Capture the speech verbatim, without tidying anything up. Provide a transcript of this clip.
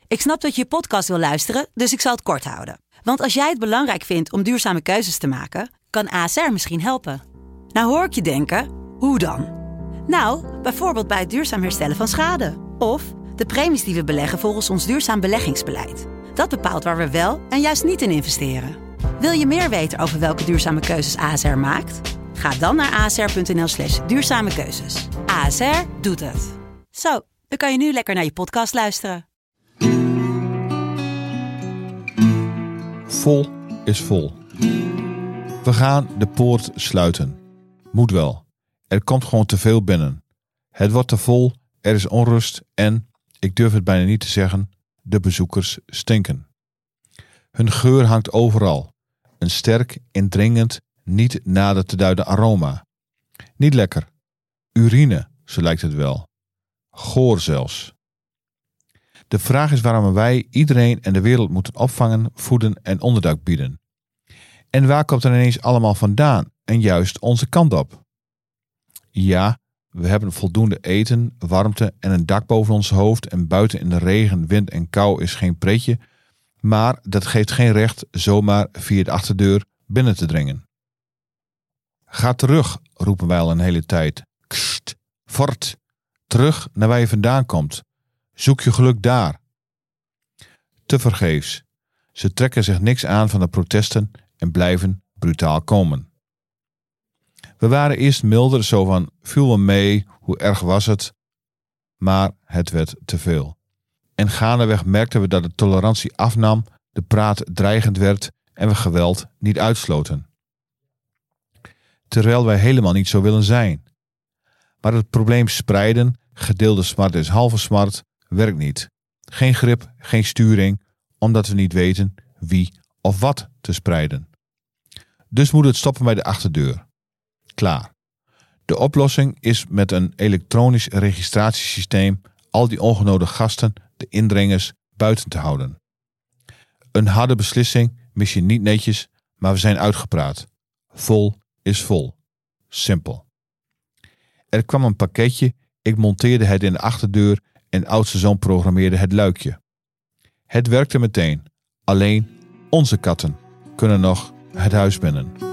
Ik snap dat je je podcast wil luisteren, dus ik zal het kort houden. Want als jij het belangrijk vindt om duurzame keuzes te maken, kan A S R misschien helpen. Nou hoor ik je denken, hoe dan? Nou, bijvoorbeeld bij het duurzaam herstellen van schade. Of de premies die we beleggen volgens ons duurzaam beleggingsbeleid. Dat bepaalt waar we wel en juist niet in investeren. Wil je meer weten over welke duurzame keuzes A S R maakt? Ga dan naar asr.nl slash duurzame keuzes. A S R doet het. Zo, dan kan je nu lekker naar je podcast luisteren. Vol is vol. We gaan de poort sluiten. Moet wel. Er komt gewoon te veel binnen. Het wordt te vol, er is onrust en, ik durf het bijna niet te zeggen, de bezoekers stinken. Hun geur hangt overal. Een sterk, indringend, niet nader te duiden aroma. Niet lekker. Urine, zo lijkt het wel. Goor zelfs. De vraag is waarom wij iedereen en de wereld moeten opvangen, voeden en onderdak bieden. En waar komt er ineens allemaal vandaan en juist onze kant op? Ja, we hebben voldoende eten, warmte en een dak boven ons hoofd en buiten in de regen, wind en kou is geen pretje, maar dat geeft geen recht zomaar via de achterdeur binnen te dringen. Ga terug, roepen wij al een hele tijd. Kst, fort, terug naar waar je vandaan komt. Zoek je geluk daar. Tevergeefs. Ze trekken zich niks aan van de protesten en blijven brutaal komen. We waren eerst milder, zo van, viel wel mee, hoe erg was het? Maar het werd te veel. En gaandeweg merkten we dat de tolerantie afnam, de praat dreigend werd en we geweld niet uitsloten. Terwijl wij helemaal niet zo willen zijn. Maar het probleem spreiden, gedeelde smart is halve smart, werkt niet. Geen grip, geen sturing, omdat we niet weten wie of wat te spreiden. Dus moet het stoppen bij de achterdeur. Klaar. De oplossing is met een elektronisch registratiesysteem al die ongenodigde gasten, de indringers, buiten te houden. Een harde beslissing, misschien niet netjes, maar we zijn uitgepraat. Vol is vol. Simpel. Er kwam een pakketje, ik monteerde het in de achterdeur en oudste zoon programmeerde het luikje. Het werkte meteen. Alleen onze katten kunnen nog het huis binnen.